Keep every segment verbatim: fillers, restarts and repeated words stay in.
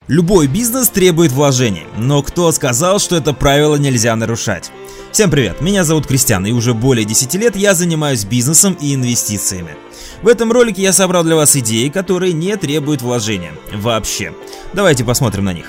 Любой бизнес требует вложений, но кто сказал, что это правило нельзя нарушать? Всем привет, меня зовут Кристиан, и уже более десяти лет я занимаюсь бизнесом и инвестициями. В этом ролике я собрал для вас идеи, которые не требуют вложения. Вообще. Давайте посмотрим на них.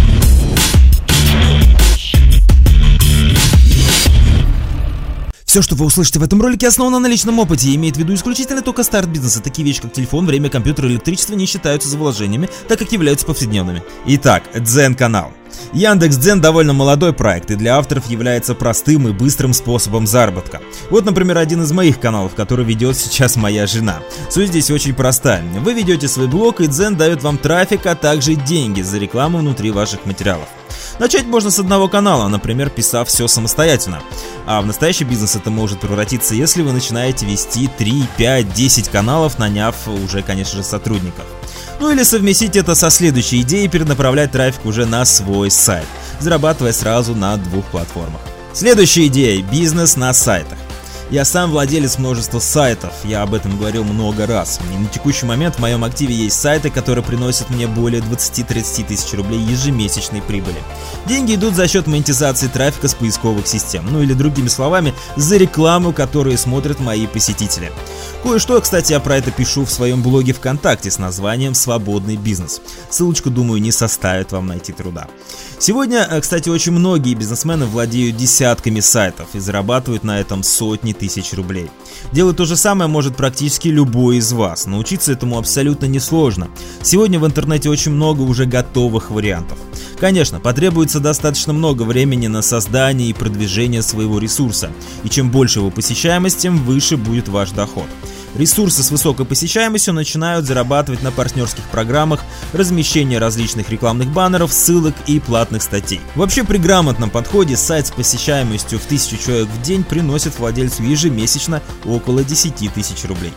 Все, что вы услышите в этом ролике, основано на личном опыте и имеет в виду исключительно только старт бизнеса. Такие вещи, как телефон, время, компьютер и электричество, не считаются за вложениями, так как являются повседневными. Итак, Дзен-канал. Яндекс.Дзен довольно молодой проект и для авторов является простым и быстрым способом заработка. Вот, например, один из моих каналов, который ведет сейчас моя жена. Суть здесь очень простая. Вы ведете свой блог, и Дзен дает вам трафик, а также деньги за рекламу внутри ваших материалов. Начать можно с одного канала, например, писав все самостоятельно. А в настоящий бизнес это может превратиться, если вы начинаете вести три, пять, десять каналов, наняв уже, конечно же, сотрудников. Ну или совместить это со следующей идеей и перенаправлять трафик уже на свой сайт, зарабатывая сразу на двух платформах. Следующая идея – бизнес на сайтах. Я сам владелец множества сайтов, я об этом говорил много раз. И на текущий момент в моем активе есть сайты, которые приносят мне более двадцати-тридцати тысяч рублей ежемесячной прибыли. Деньги идут за счет монетизации трафика с поисковых систем, ну или другими словами, за рекламу, которую смотрят мои посетители. Кое-что, кстати, я про это пишу в своем блоге ВКонтакте с названием «Свободный бизнес». Ссылочку, думаю, не составит вам найти труда. Сегодня, кстати, очень многие бизнесмены владеют десятками сайтов и зарабатывают на этом сотни тысяч рублей. Делать то же самое может практически любой из вас. Научиться этому абсолютно несложно. Сегодня в интернете очень много уже готовых вариантов. Конечно, потребуется достаточно много времени на создание и продвижение своего ресурса. И чем больше его посещаемость, тем выше будет ваш доход. Ресурсы с высокой посещаемостью начинают зарабатывать на партнерских программах, размещении различных рекламных баннеров, ссылок и платных статей. Вообще, при грамотном подходе сайт с посещаемостью в тысячу человек в день приносит владельцу ежемесячно около десяти тысяч рублей.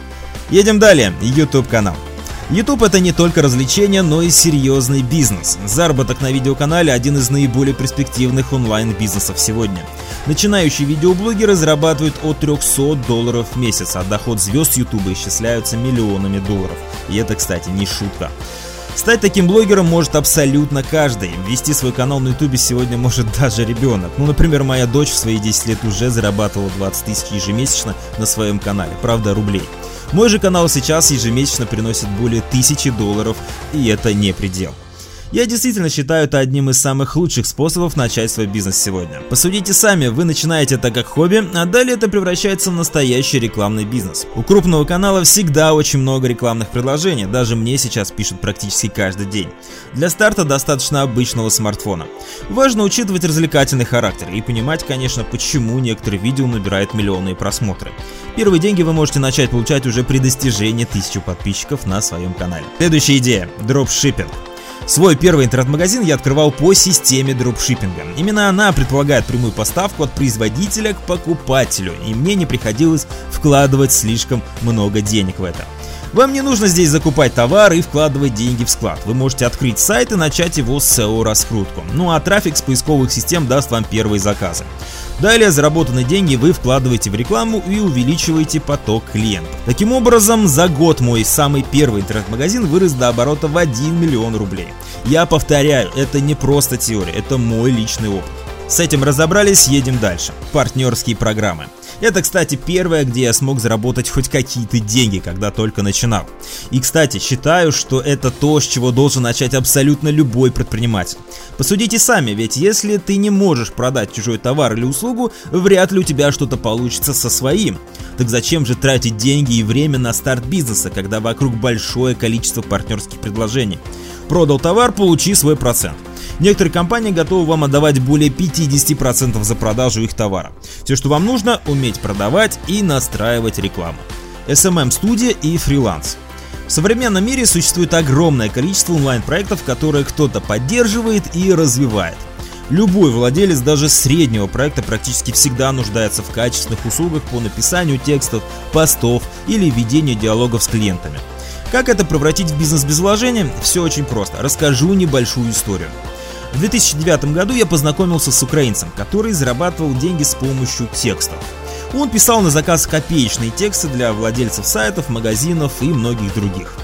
Едем далее. YouTube-канал. YouTube — это не только развлечение, но и серьезный бизнес. Заработок на видеоканале — один из наиболее перспективных онлайн-бизнесов сегодня. Начинающие видеоблогеры зарабатывают от трёхсот долларов в месяц, а доход звезд YouTube исчисляются миллионами долларов. И это, кстати, не шутка. Стать таким блогером может абсолютно каждый. Вести свой канал на YouTube сегодня может даже ребенок. Ну, например, моя дочь в свои десять лет уже зарабатывала двадцать тысяч ежемесячно на своем канале, правда, рублей. Мой же канал сейчас ежемесячно приносит более тысячи долларов, и это не предел. Я действительно считаю это одним из самых лучших способов начать свой бизнес сегодня. Посудите сами, вы начинаете это как хобби, а далее это превращается в настоящий рекламный бизнес. У крупного канала всегда очень много рекламных предложений, даже мне сейчас пишут практически каждый день. Для старта достаточно обычного смартфона. Важно учитывать развлекательный характер и понимать, конечно, почему некоторые видео набирают миллионные просмотры. Первые деньги вы можете начать получать уже при достижении тысячи подписчиков на своем канале. Следующая идея – дропшиппинг. Свой первый интернет-магазин я открывал по системе дропшиппинга. Именно она предполагает прямую поставку от производителя к покупателю, и мне не приходилось вкладывать слишком много денег в это. Вам не нужно здесь закупать товар и вкладывать деньги в склад. Вы можете открыть сайт и начать его с сео-раскрутку. Ну а трафик с поисковых систем даст вам первые заказы. Далее заработанные деньги вы вкладываете в рекламу и увеличиваете поток клиентов. Таким образом, за год мой самый первый интернет-магазин вырос до оборота в один миллион рублей. Я повторяю, это не просто теория, это мой личный опыт. С этим разобрались, едем дальше. Партнерские программы. Это, кстати, первое, где я смог заработать хоть какие-то деньги, когда только начинал. И, кстати, считаю, что это то, с чего должен начать абсолютно любой предприниматель. Посудите сами, ведь если ты не можешь продать чужой товар или услугу, вряд ли у тебя что-то получится со своим. Так зачем же тратить деньги и время на старт бизнеса, когда вокруг большое количество партнерских предложений? Продал товар, получи свой процент. Некоторые компании готовы вам отдавать более пятидесяти процентов за продажу их товара. Все, что вам нужно, уметь продавать и настраивать рекламу. эс эм эм-студия и фриланс. В современном мире существует огромное количество онлайн-проектов, которые кто-то поддерживает и развивает. Любой владелец даже среднего проекта практически всегда нуждается в качественных услугах по написанию текстов, постов или ведению диалогов с клиентами. Как это превратить в бизнес без вложения? Все очень просто. Расскажу небольшую историю. В две тысячи девятом году я познакомился с украинцем, который зарабатывал деньги с помощью текстов. Он писал на заказ копеечные тексты для владельцев сайтов, магазинов и многих других.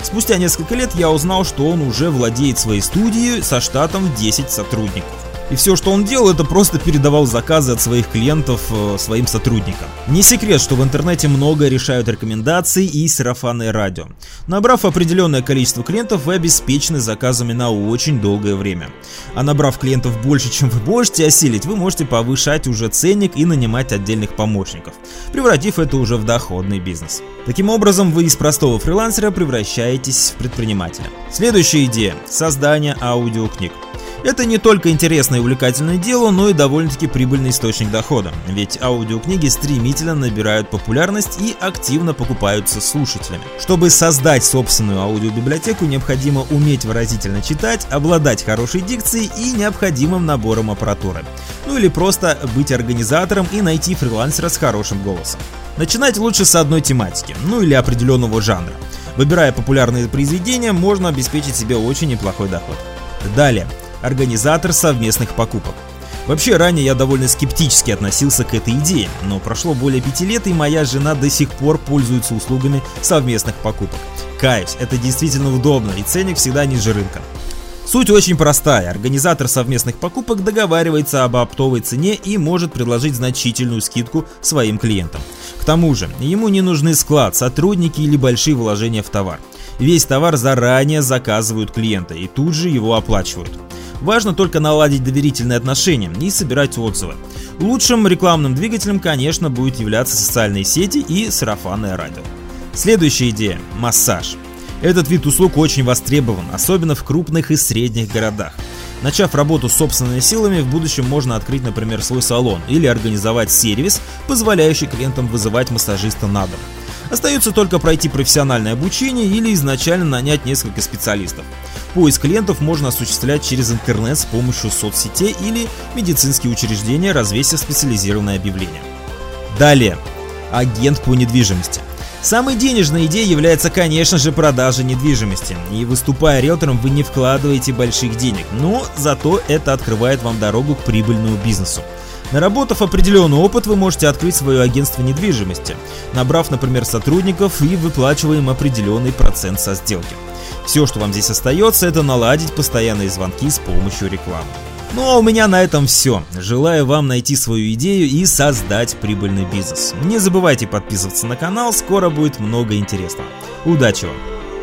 Спустя несколько лет я узнал, что он уже владеет своей студией со штатом в десять сотрудников. И все, что он делал, это просто передавал заказы от своих клиентов э, своим сотрудникам. Не секрет, что в интернете многое решают рекомендации и сарафанное радио. Набрав определенное количество клиентов, вы обеспечены заказами на очень долгое время. А набрав клиентов больше, чем вы можете осилить, вы можете повышать уже ценник и нанимать отдельных помощников, превратив это уже в доходный бизнес. Таким образом, вы из простого фрилансера превращаетесь в предпринимателя. Следующая идея – создание аудиокниг. Это не только интересное и увлекательное дело, но и довольно-таки прибыльный источник дохода, ведь аудиокниги стремительно набирают популярность и активно покупаются слушателями. Чтобы создать собственную аудиобиблиотеку, необходимо уметь выразительно читать, обладать хорошей дикцией и необходимым набором аппаратуры. Ну или просто быть организатором и найти фрилансера с хорошим голосом. Начинать лучше с одной тематики, ну или определенного жанра. Выбирая популярные произведения, можно обеспечить себе очень неплохой доход. Далее. Организатор совместных покупок. Вообще, ранее я довольно скептически относился к этой идее, но прошло более пяти лет, и моя жена до сих пор пользуется услугами совместных покупок. Каюсь, это действительно удобно, и ценник всегда ниже рынка. Суть очень простая. Организатор совместных покупок договаривается об оптовой цене и может предложить значительную скидку своим клиентам. К тому же, ему не нужны склад, сотрудники или большие вложения в товар. Весь товар заранее заказывают клиенты и тут же его оплачивают. Важно только наладить доверительные отношения и собирать отзывы. Лучшим рекламным двигателем, конечно, будет являться социальные сети и сарафанное радио. Следующая идея – массаж. Этот вид услуг очень востребован, особенно в крупных и средних городах. Начав работу с собственными силами, в будущем можно открыть, например, свой салон или организовать сервис, позволяющий клиентам вызывать массажиста на дом. Остается только пройти профессиональное обучение или изначально нанять несколько специалистов. Поиск клиентов можно осуществлять через интернет с помощью соцсетей или медицинские учреждения, развесив специализированное объявление. Далее. Агент по недвижимости. Самой денежной идеей является, конечно же, продажа недвижимости. И выступая риэлтором, вы не вкладываете больших денег, но зато это открывает вам дорогу к прибыльному бизнесу. Наработав определенный опыт, вы можете открыть свое агентство недвижимости, набрав, например, сотрудников и выплачивая им определенный процент со сделки. Все, что вам здесь остается, это наладить постоянные звонки с помощью рекламы. Ну а у меня на этом все. Желаю вам найти свою идею и создать прибыльный бизнес. Не забывайте подписываться на канал, скоро будет много интересного. Удачи вам!